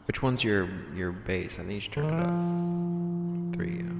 Which one's your bass? I think you should turn it up. 3, yeah.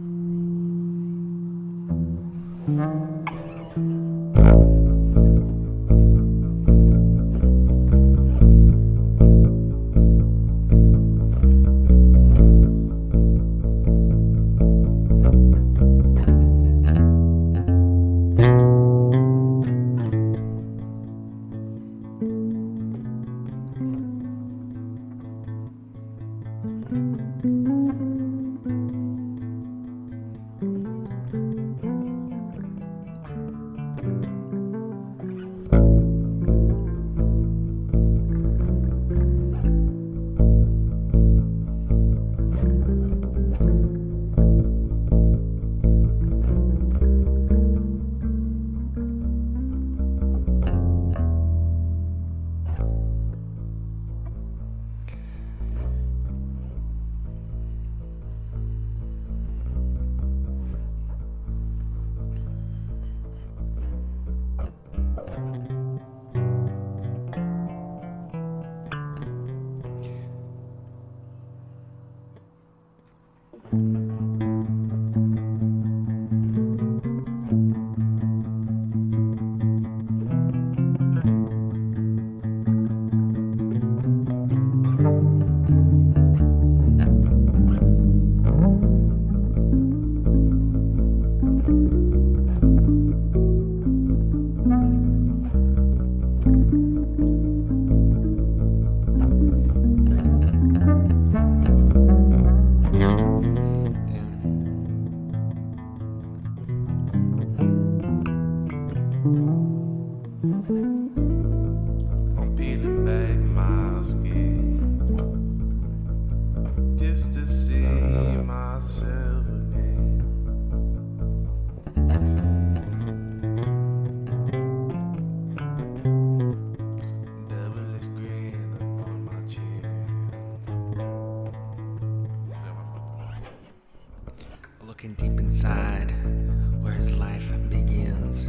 I'm peeling back my skin just to see myself again. Devilish grin upon my chin. Looking deep inside where his life begins.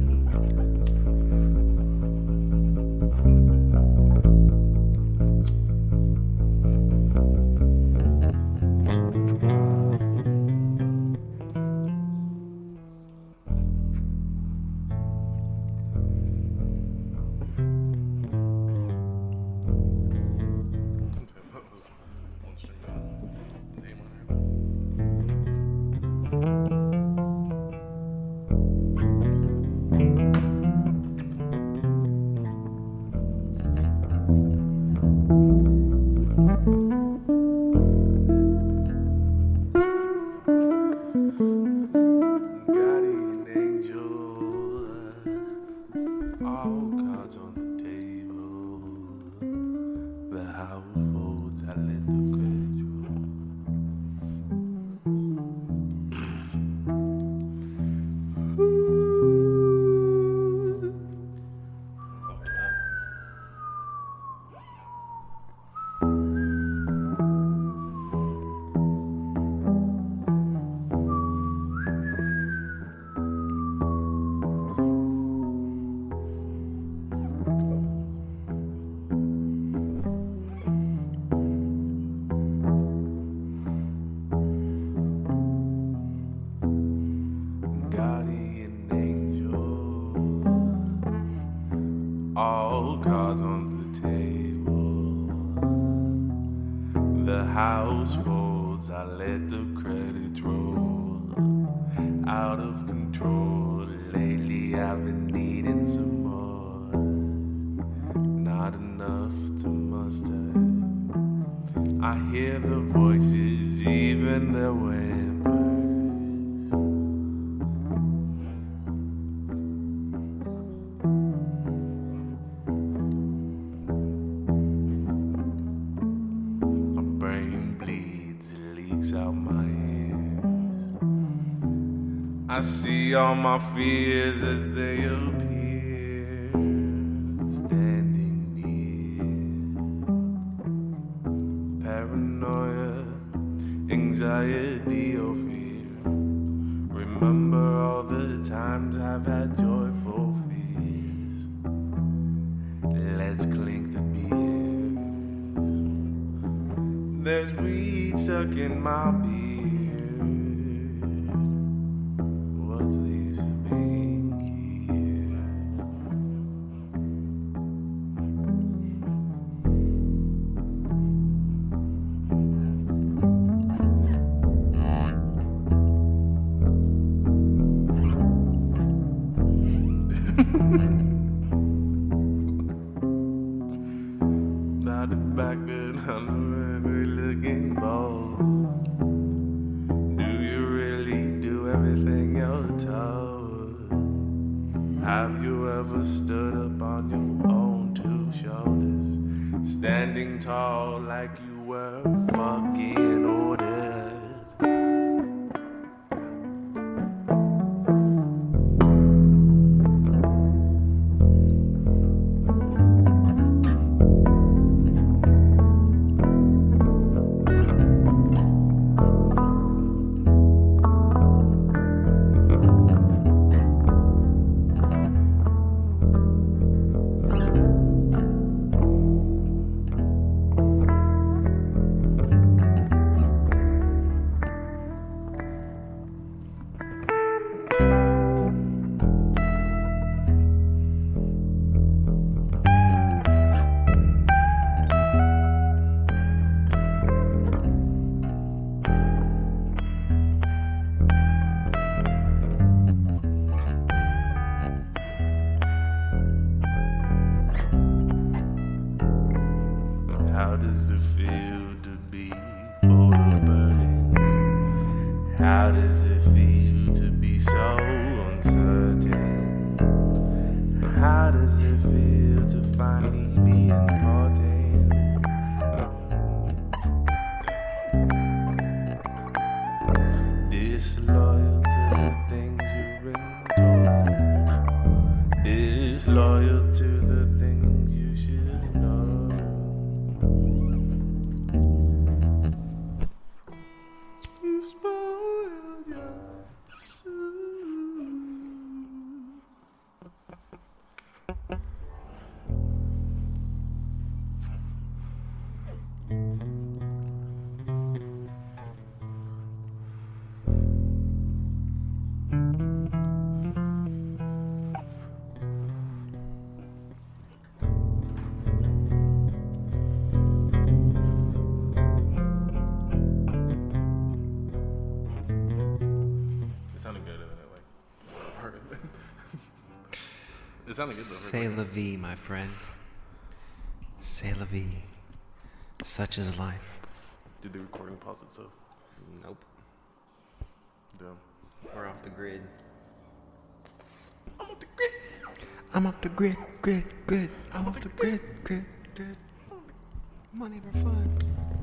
Guardian angel, all cards on the table. The house folds, I let the credit roll. Guardian angel, all cards on the table. The house folds, I let the credits roll. Out of control, lately I've been needing some more. Not enough to muster. I hear the voices, even their whispers. My brain bleeds, it leaks out my ears. I see all my fears as they appear, standing near. Paranoia, anxiety or fear. Remember all the times I've had joyful fears. Let's clink the beers. There's weed stuck in my beard. What's the use of being here? Not the back good on the runway looking bold. Do you really do everything you're told? Have you ever stood up on your own two shoulders, standing tall like you were fucking ordered? How does it feel to be full of burdens? How does it feel to be so uncertain? How does it feel to finally be important? Disloyal to the things you've been told. Disloyal to the things you should know. You spoiled your soul. It sounded good, like part of it. It sounded good though. C'est la vie, my friend. C'est la vie. Such is life. Did the recording pause itself? Nope. Damn. We're off the grid. I'm off the grid. I'm off the grid, grid, grid. I'm off the grid, grid, grid. Money for fun.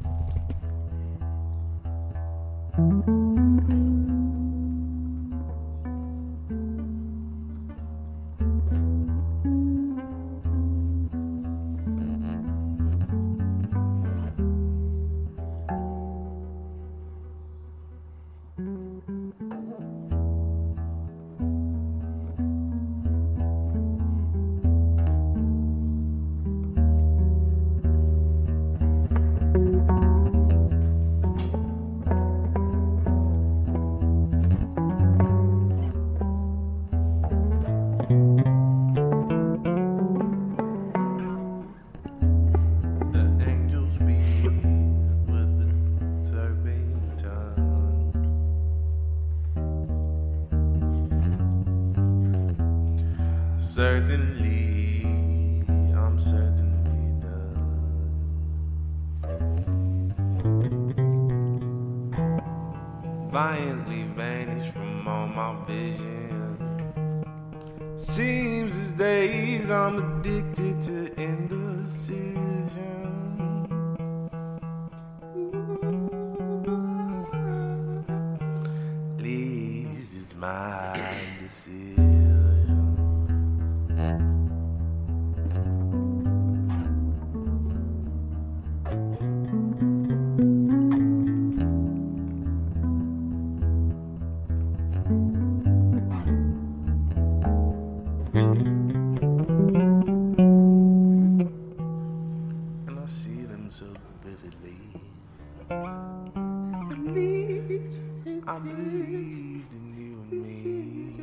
Certainly, I'm certainly done. Violently vanished from all my vision. Seems these days I'm addicted to indecision. At least it's my decision. And I see them so vividly. I believed in you and me.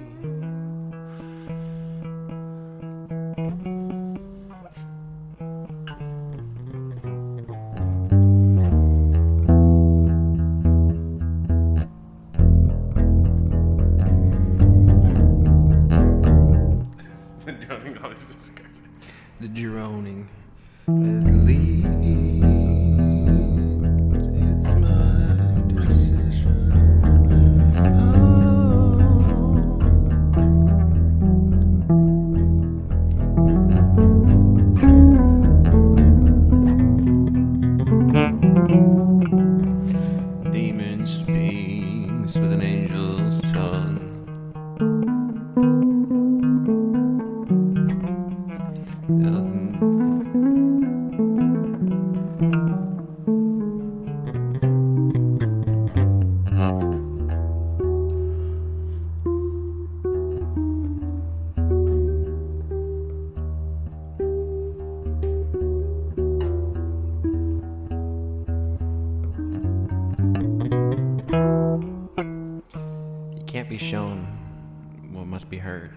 The droning always disgusts me. The droning. At least it's my decision. Demon speaks with an angel's tongue. You can't be shown what must be heard.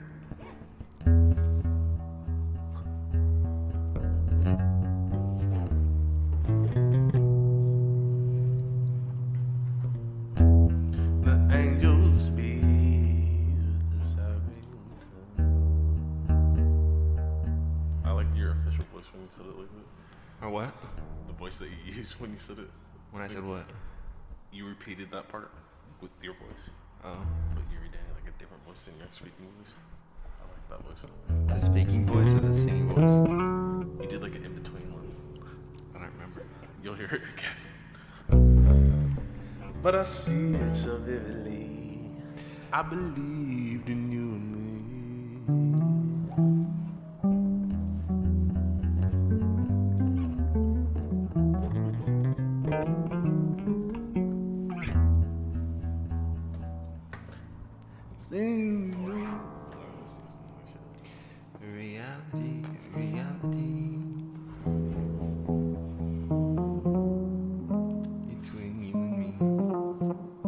The angel speaks with the siren tongue. I like your official voice when you said it like that. Or what? The voice that you used when you said it. When I said what? You repeated that part with your voice, Oh. but you read it like a different voice than your speaking voice. I like that voice. The speaking voice or the singing voice? You did like an in-between one. I don't remember. You'll hear it again. But I see it so vividly. I believed in you and me. Reality, reality. Between you and me.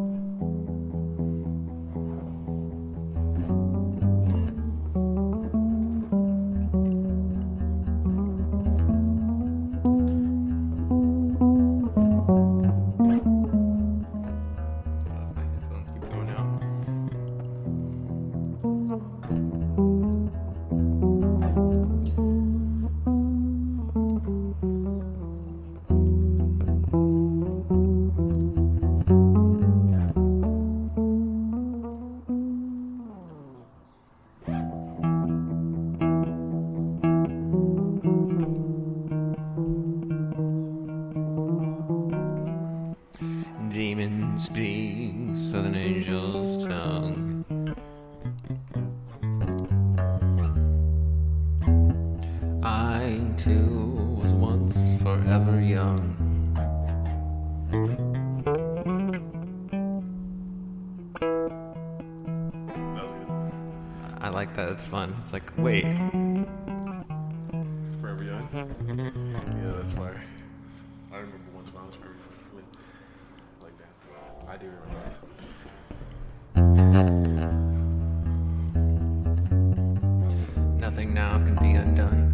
My headphones keep going out. Demon speaks with an angel's tongue. I too was once forever young. That was good. I like that, it's fun. It's like, wait, Forever Young. Yeah, that's fire. I remember once when I was Forever Young. Like that. I do remember that. nothing now can be undone.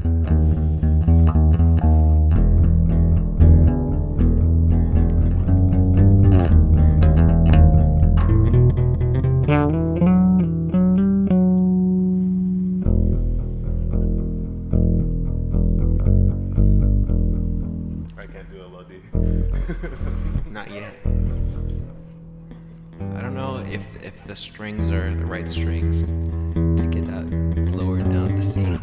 I can't do LOD. Not yet. I don't know if the strings are the right strings to get that lowered down to C.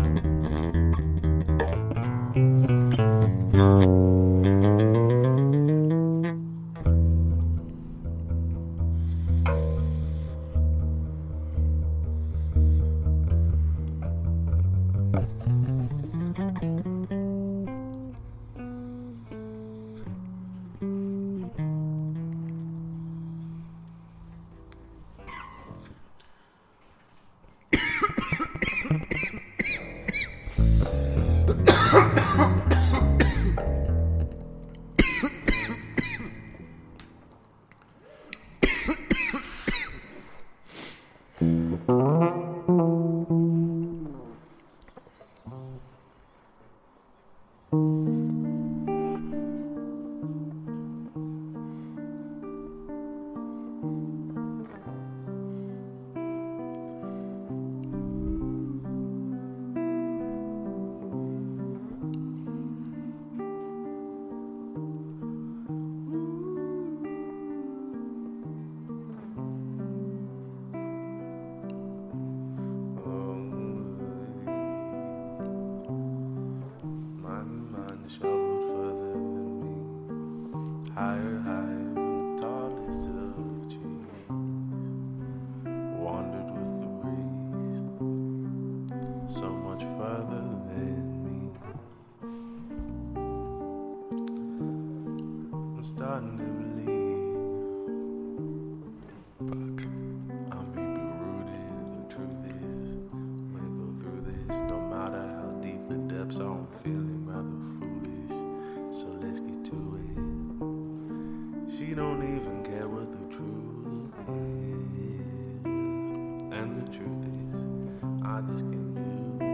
the truth is, I just can't do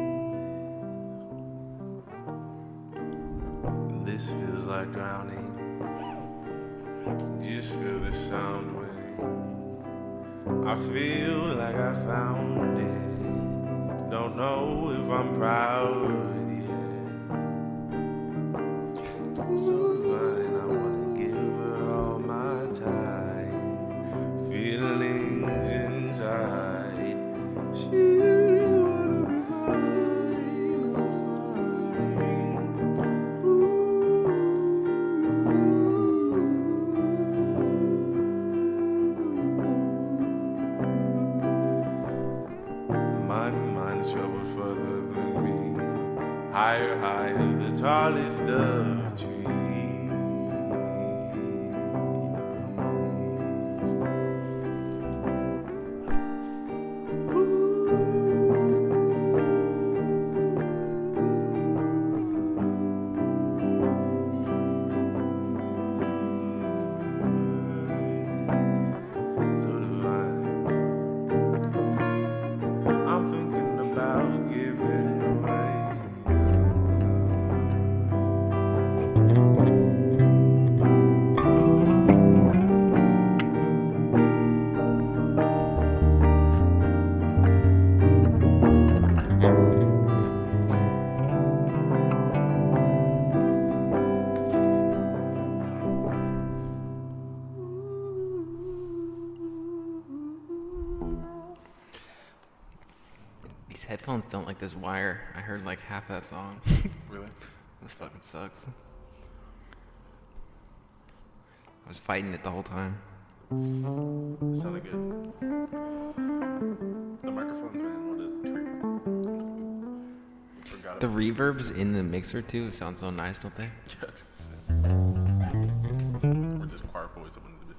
this. This feels like drowning. Just feel the sound when I feel like I found it. Don't know if I'm proud yet. So fine, I wanna give her all my time. Feelings inside. She wanna be mine. My mind's traveled further than me. Higher, higher, the tallest of trees. So divine. I'm thinking about giving away. These headphones don't like this wire. I heard like half that song. Really? This fucking sucks. I was fighting it the whole time. It sounded good. The microphones, man, what a treat. Forgot The about reverbs in the mixer too sound so nice, don't they? yeah, that's insane. We're just choir boys up in the bitch.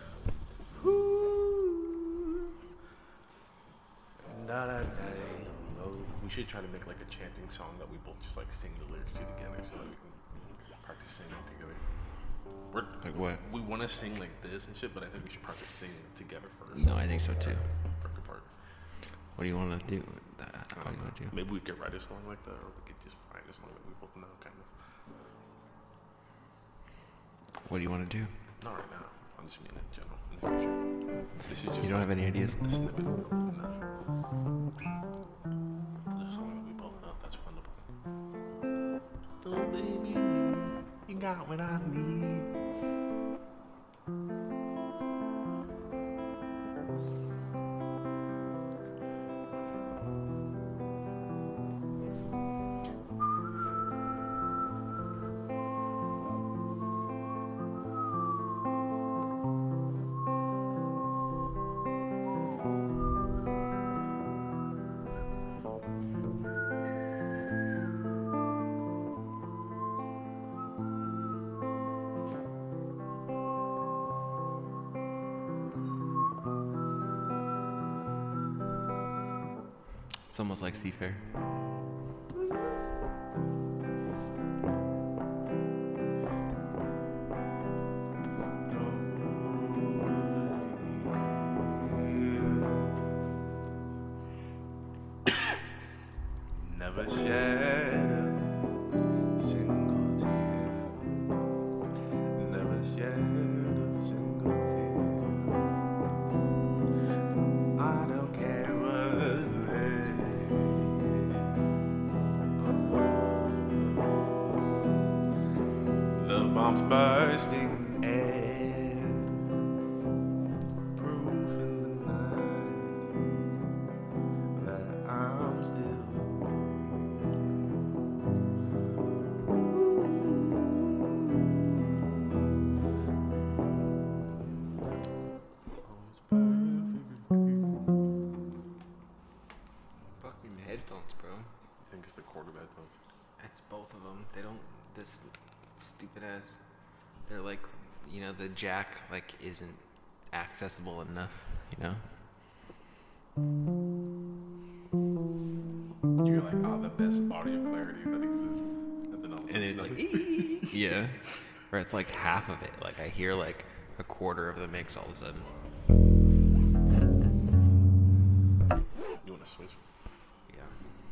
We should try to make like a chanting song that we both just like sing the lyrics to together so that we can practice singing together. Like what? We want to sing like this and shit, but I think we should practice singing together first. No, I think so too. Break apart. What do you want to do with that? What do you want to do? Maybe we could write a song like that, or we could just find a song that we both know, kind of. What do you want to do? Not right now. I'm just mean in general. In the future. This is just You don't have any ideas? a snippet. No. There's a song that we both know that's fun to play. Oh baby, you got what I need. It's almost like Seafair. Never shed a single tear. Never shed a single tear. I don't care what's there. The bombs bursting in air. Proof in the night that I'm still. Fucking headphones, bro. I think it's the cord of headphones. It's both of them. They don't. This stupid ass. They're like, you know, the jack like isn't accessible enough. You know. You're like, the best audio clarity that exists. And then all of a And sudden it's like, nothing. yeah. Or it's like half of it. Like I hear like a quarter of the mix all of a sudden. the Switch. Yeah.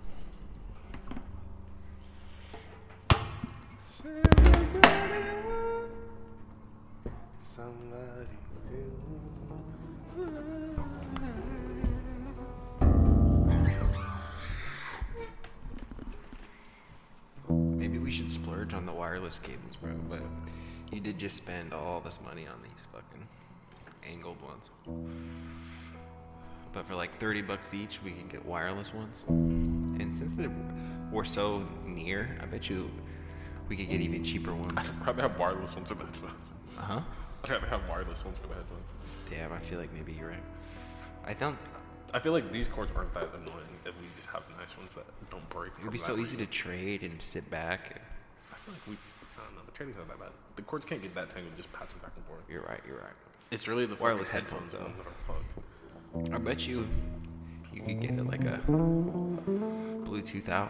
Somebody Maybe we should splurge on the wireless cables, bro. But you did just spend all this money on these fucking angled ones. But for like $30 each, we can get wireless ones. And since we're so near, I bet you we could get even cheaper ones. I'd rather have wireless ones for the headphones. Uh-huh. I'd rather have wireless ones for the headphones. Damn, I feel like maybe you're right. I feel like these cords aren't that annoying if we just have nice ones that don't break. It would be so easy to trade and sit back. I feel like I don't know, the trading's not that bad. The cords can't get that tangled just passing back and forth. You're right. It's really the Wireless fucking headphones, though. ones that are fucked. I bet you could get it like a Bluetooth out.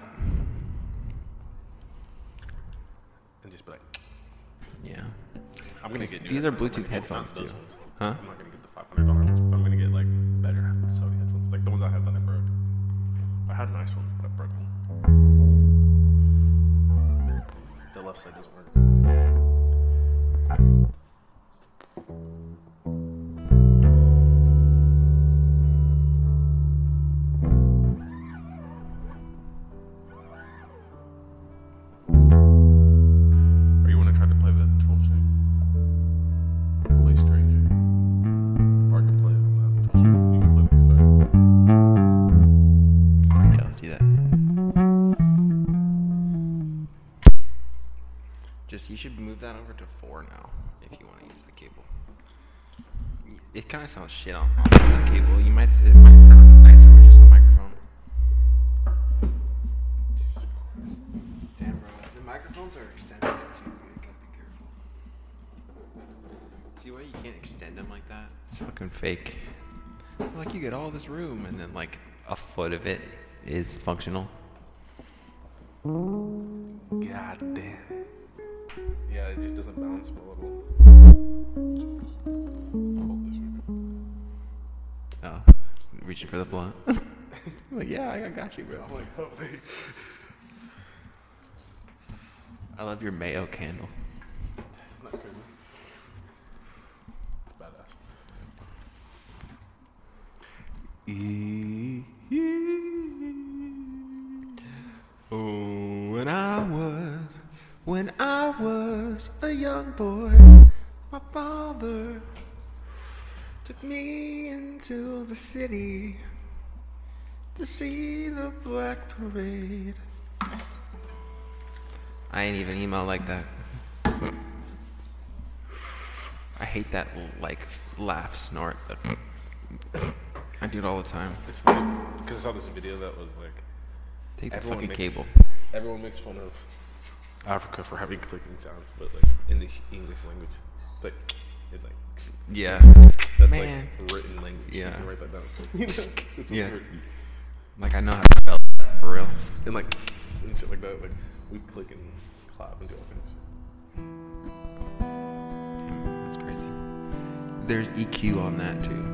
And just be like, Yeah. I'm gonna get new These are headphones. Bluetooth I'm gonna get headphones, those too. ones. Huh? I'm not gonna get the $500 ones, but I'm gonna get like better Sony headphones, like the ones I had that I broke. I had nice ones, but I broke them. The left side doesn't work. Or you want to try to play the 12 string? Play Stranger. Or I can play it on the 12 string. You can play the guitar. Yeah, let's do that. You should move that over to 4 now if you want to use the cable. It kind of sounds shit on the cable. It might sound nicer with just the microphone. Damn, bro. The microphones are sensitive too. You gotta be careful. See why you can't extend them like that? It's fucking fake. Like, you get all this room and then like a foot of it is functional. God damn it. Yeah, it just doesn't bounce a little. Hold this right Oh, reaching for the blunt. Like, yeah, I got you, bro. now. I'm like, oh, wait. I love your mayo candle. Not crazy. It's badass. Oh, when I was a young boy, my father took me into the city to see the Black Parade. I ain't even email like that. I hate that like laugh snort. I do it all the time. It's funny because I saw this video that was like, Take the everyone fucking makes- cable. everyone makes fun of Africa for having clicking sounds, but like in the English language, like it's like Yeah. that's Man. like written language. Yeah. You can write that down. You know? It's Yeah. weird. Like, I know how to spell that, for real. And like and shit like that. Like we click and clap and do all kinds of shit. That's crazy. There's EQ on that too.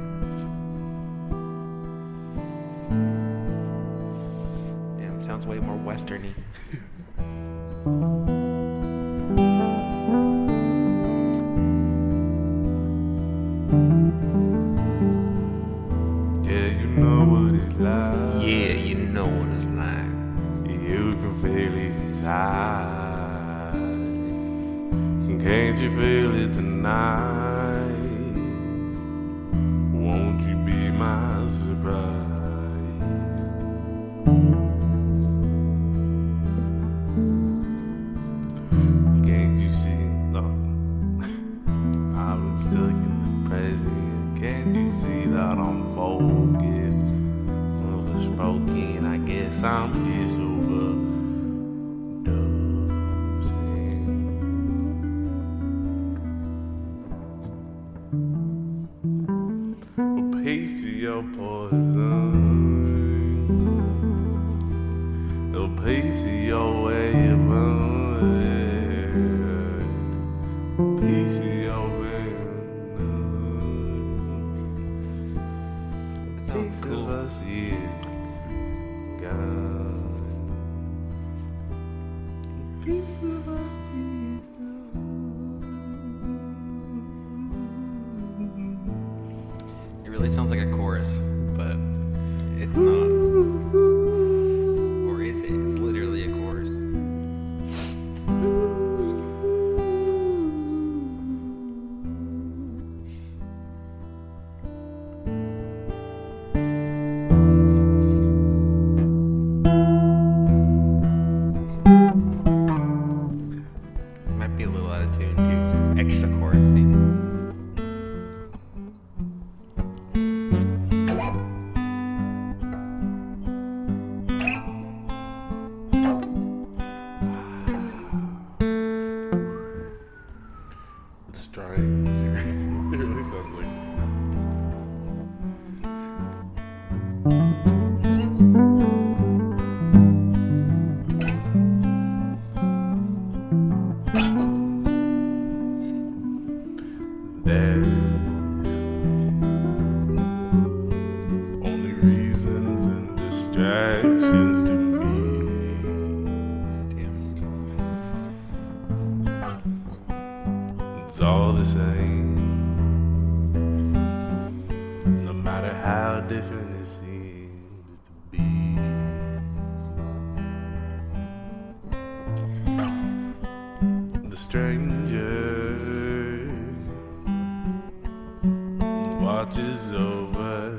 Damn, sounds way more westerny. Yeah, you know what it's like. Yeah, you know what it's like. You can feel it inside. Can't you feel it tonight? Won't you be my surprise? Can't you see? No. I'm stuck in the present. Can't you see that I'm focused? Overspoken, I guess I'm just overdosing. A piece of your poison, a piece of your way of running, a piece of your That sounds cool. us is gone. A piece of us is It really sounds like a chorus, but it's not. Or is it? It's literally a chorus. Might be a little out of tune too, so it's extra chorusy. Stranger. It really sounds like. There's only reasons and distractions to me. Damn. It's all the same, no matter how different it seems to be. The stranger watches over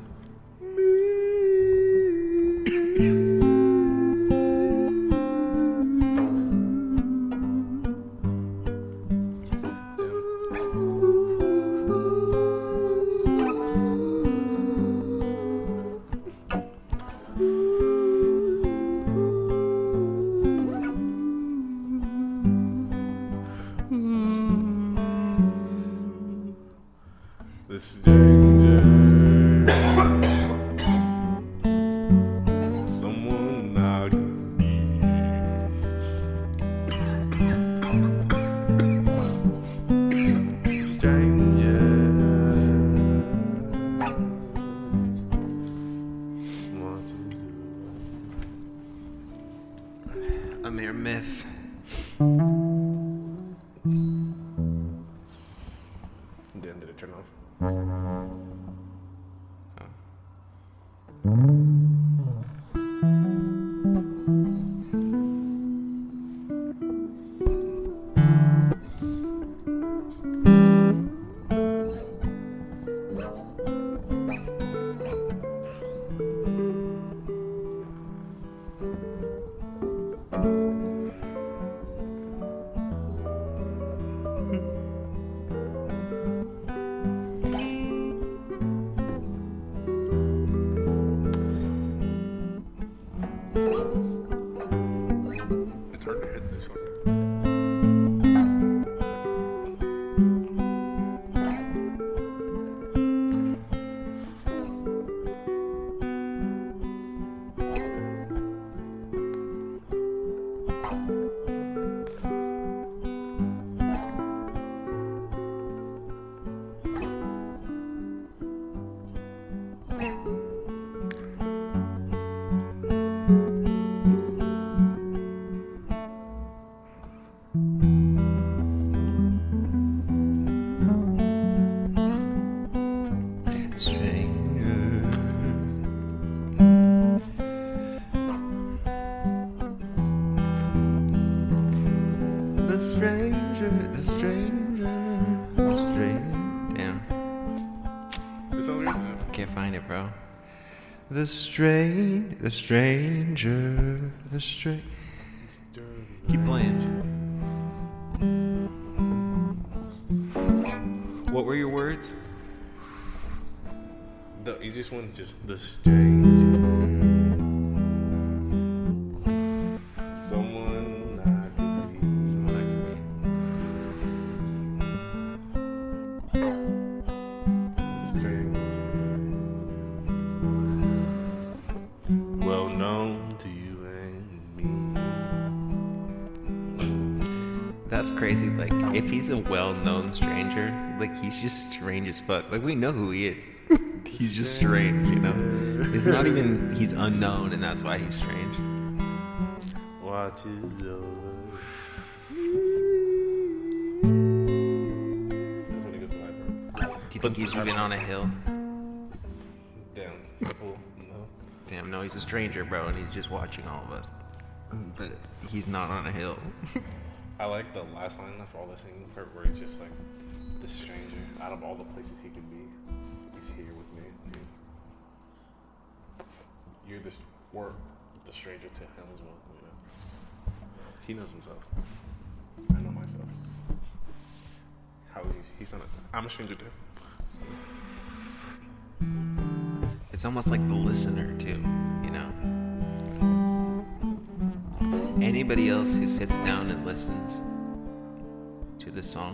the stranger. Someone I could be. Stranger. Watches A mere myth. Then did it turn off? It's hard to hit this one. Stranger. The stranger, the stranger, the stranger. Damn, It's all right. can't find it, bro. The stranger, the stranger. Keep playing. What were your words? The easiest one, just the stranger. Someone I could be. Someone Stranger. Well known to you and me. That's crazy. Like, if he's a well-known stranger, like, he's just strange as fuck. Like, we know who he is. He's just strange, you know. He's not even. He's unknown, and that's why he's strange. Watch is over. That's when he goes to the library. Do you think he's even on a hill? Damn, fool. No. Damn, no, he's a stranger, bro, and he's just watching all of us. But he's not on a hill. I like the last line after all the singing part where he's just like, this stranger, out of all the places he could be, he's here with me. You're this, we're the stranger to him as well, you know. He knows himself. I know myself. How he's not I'm a stranger too. It's almost like the listener, too, you know. Anybody else who sits down and listens to this song,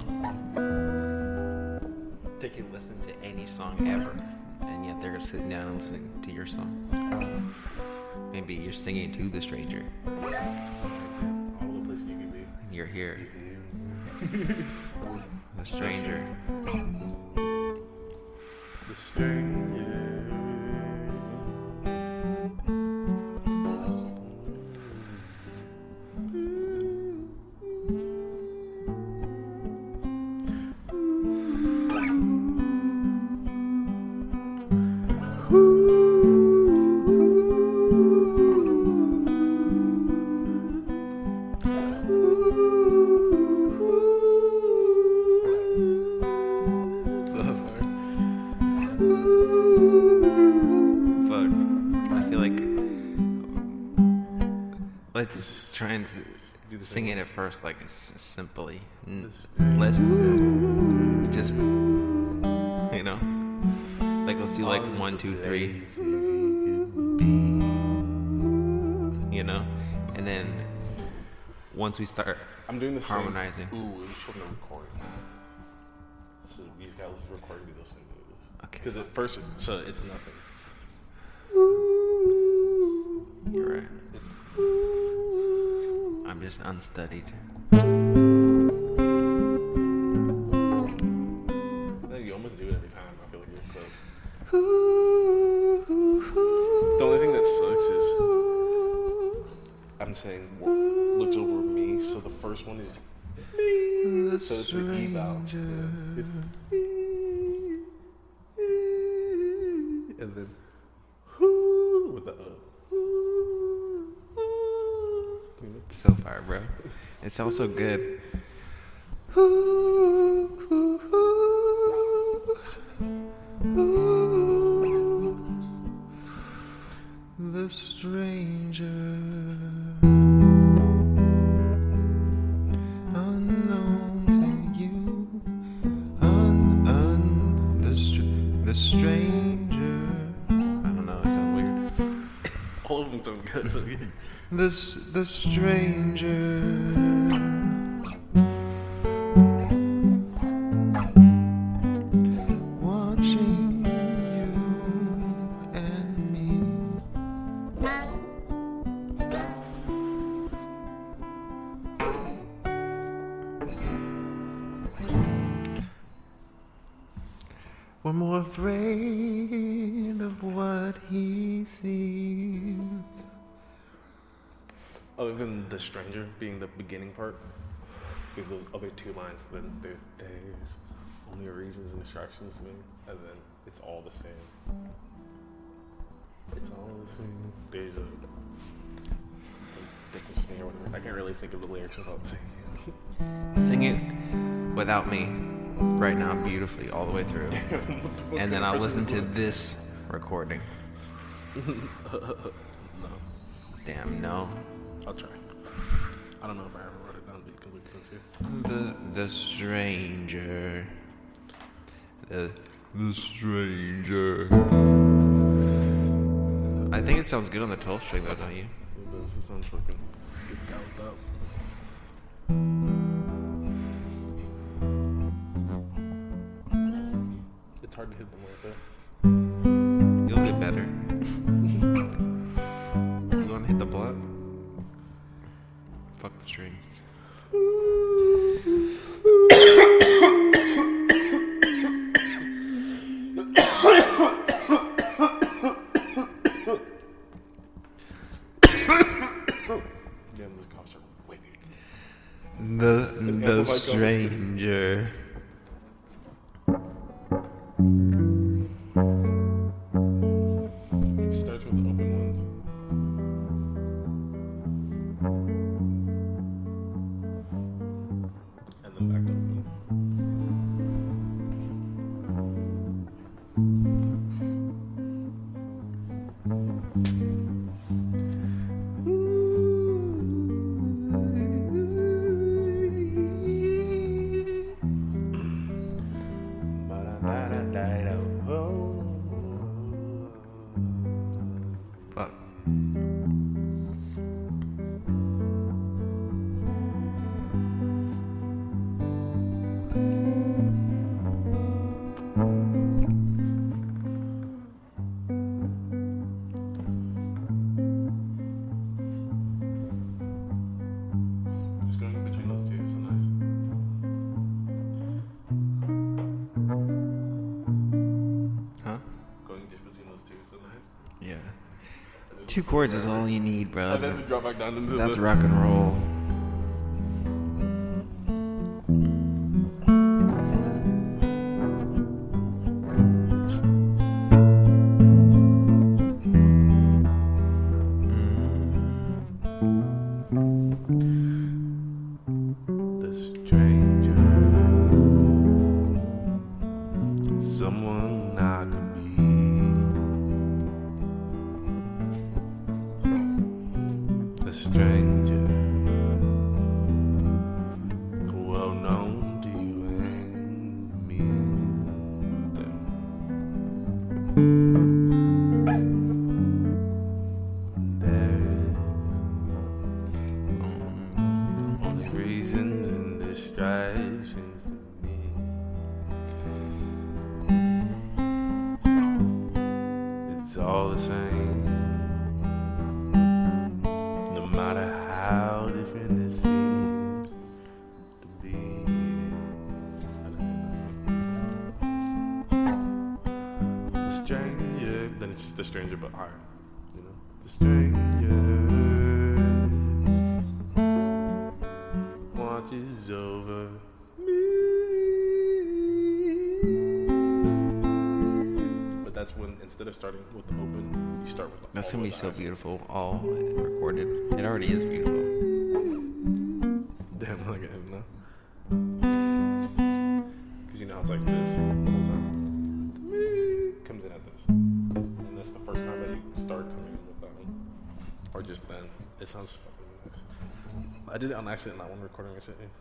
they can listen to any song ever, and yet they're sitting down and listening to your song. Maybe you're singing to the stranger. All the places you can be. And you're here. The stranger. The stranger. Fuck. I feel like let's try and sing it at first, like simply. Let's just, you know, like let's do like 1, 2, 3. You know, and then once we start I'm doing the harmonizing. Same. Ooh, we should have recording. So we just gotta listen to recording videos and do this. Okay. Because at first, so it's nothing. You're right. I'm just unstudied. You almost do it every time. I feel like you're close. The only thing that sucks is I'm saying looks over me. So the first one is so it's the E vowel. Yeah, it's and then with the So far, bro. It sounds so good. The stranger, unknown to you, the stranger. I don't know, it sounds weird. all of them sound good. The stranger. Watching you and me. We're more afraid of what he sees. Other than the stranger being the beginning part, because those other two lines, then there's only reasons and instructions to me, and then it's all the same. It's all the same. There's a difference to me or whatever. I can't really think of the lyrics without singing it. Sing it without me right now beautifully all the way through. And then I'll listen to this recording. No, Damn, no. I'll try. I don't know if I ever wrote it down to be completely sincere. The stranger. The stranger. I think it sounds good on the 12th string though, don't you? It does. It sounds fucking good galloped up. It's hard to hit them like that. You'll get better. You wanna hit the blunt? Fuck the strings. 2 chords is all you need, bro. And then we drop back down into That's the... rock and roll. The stranger, someone I could be. The stranger, well known to you and me. There's only reasons and distractions to me. It's all the same, no matter how different it seems to be. The stranger, then it's just the stranger but higher, you know. The stranger watches over me. But that's when, instead of starting with the open, you start with the That's all gonna be those so eyes. beautiful, all recorded. It already is beautiful. Damn, look at him now. Because you know it's like this the whole time. Comes in at this. And that's the first time that you start coming in with that one. Or just then. It sounds fucking nice. I did it on accident, that one recording I sent you.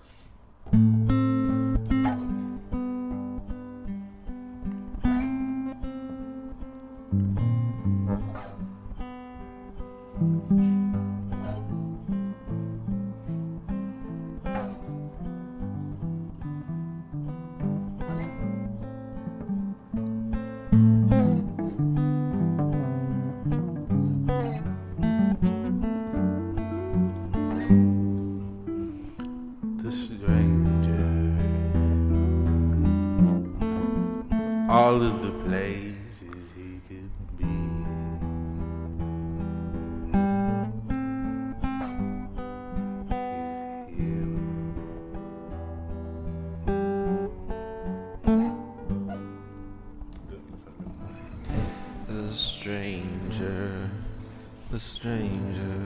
The stranger, all of the places he could be. He's here. The stranger, the stranger.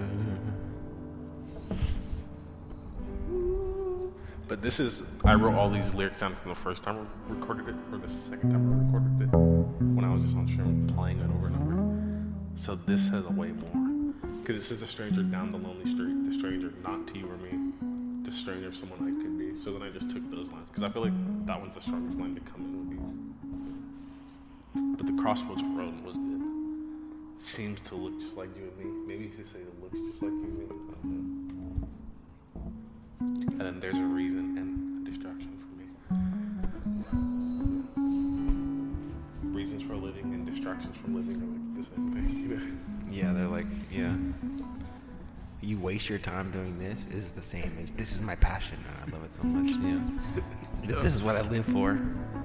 But this is, I wrote all these lyrics down from the first time I recorded it, or this is the second time I recorded it, when I was just on stream playing it over and over. So this has a way more. Because it says the stranger down the lonely street, the stranger not to you or me, the stranger someone I could be. So then I just took those lines, because I feel like that one's the strongest line to come in with these. But the Crossroads Road was good. Seems to look just like you and me. Maybe you should say it looks just like you and me. I don't know. And then there's a reason and a distraction for me. Reasons for living and distractions from living are like the same thing, you know? Yeah, they're like, yeah. You waste your time doing this is the same as this is my passion and I love it so much. Yeah. This is what I live for.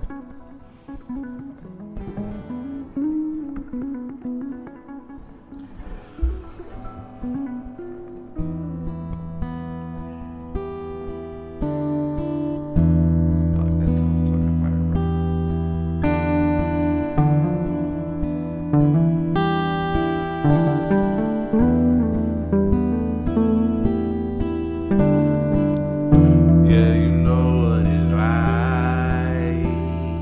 Fuck, that sounds fucking fire, bro. Yeah, you know what is right.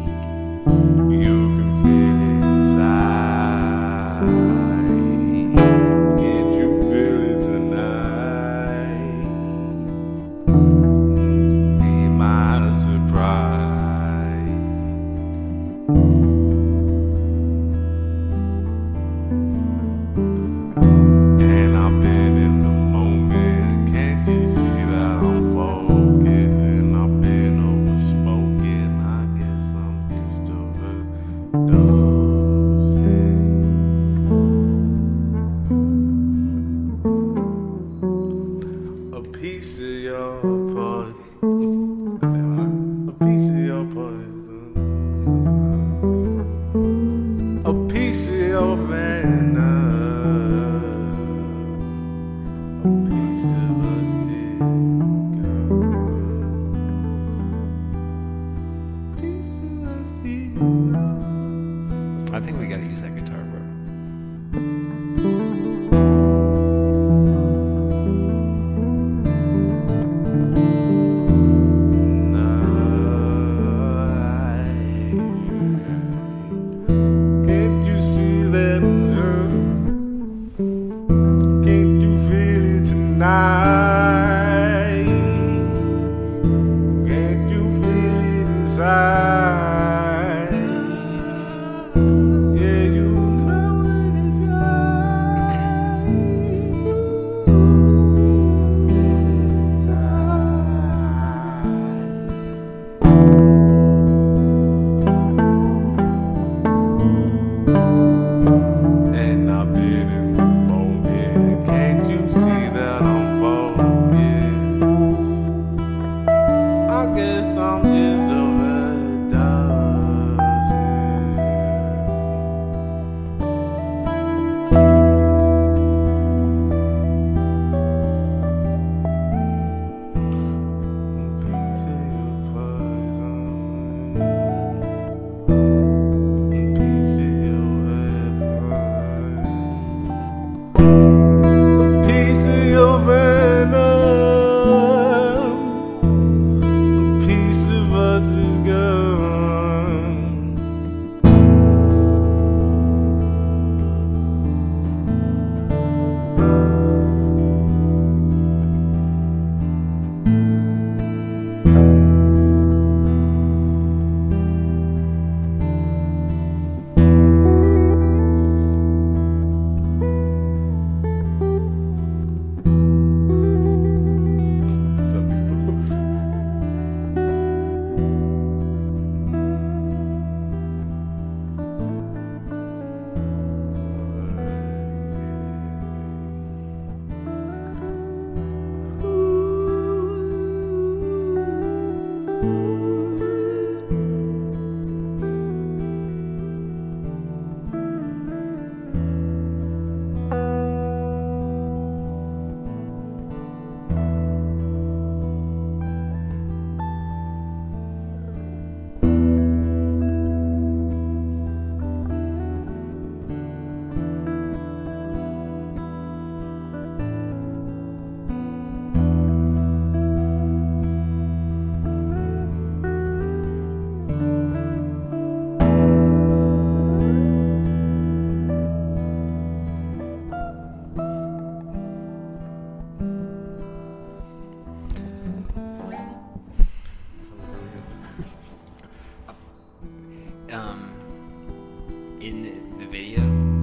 in the video,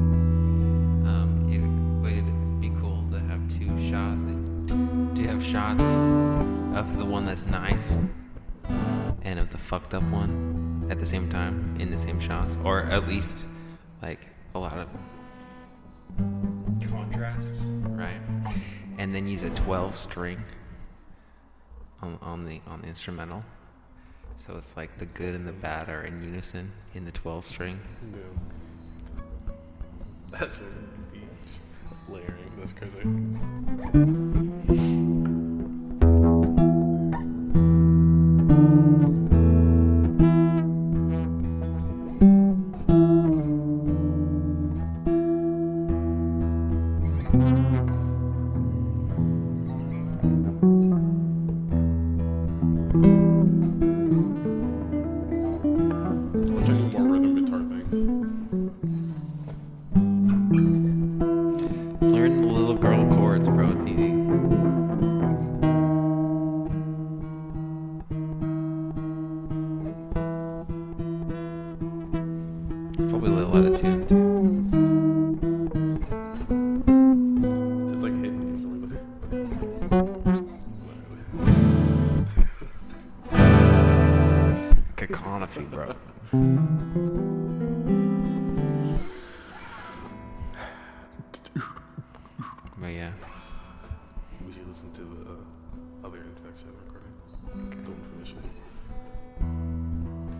it would be cool to have shots of the one that's nice and of the fucked up one at the same time in the same shots, or at least like a lot of contrast, right? And then use a 12 string on the instrumental, so it's like the good and the bad are in unison in the 12 string. Yeah. That's layering. That's crazy. More rhythm guitar things. Learn the little girl chords, bro. It's easy. Probably a little out of tune too. It's like hidden for some reason. Cacophony, bro. But yeah. We should listen to the other Infection recording. Don't permission.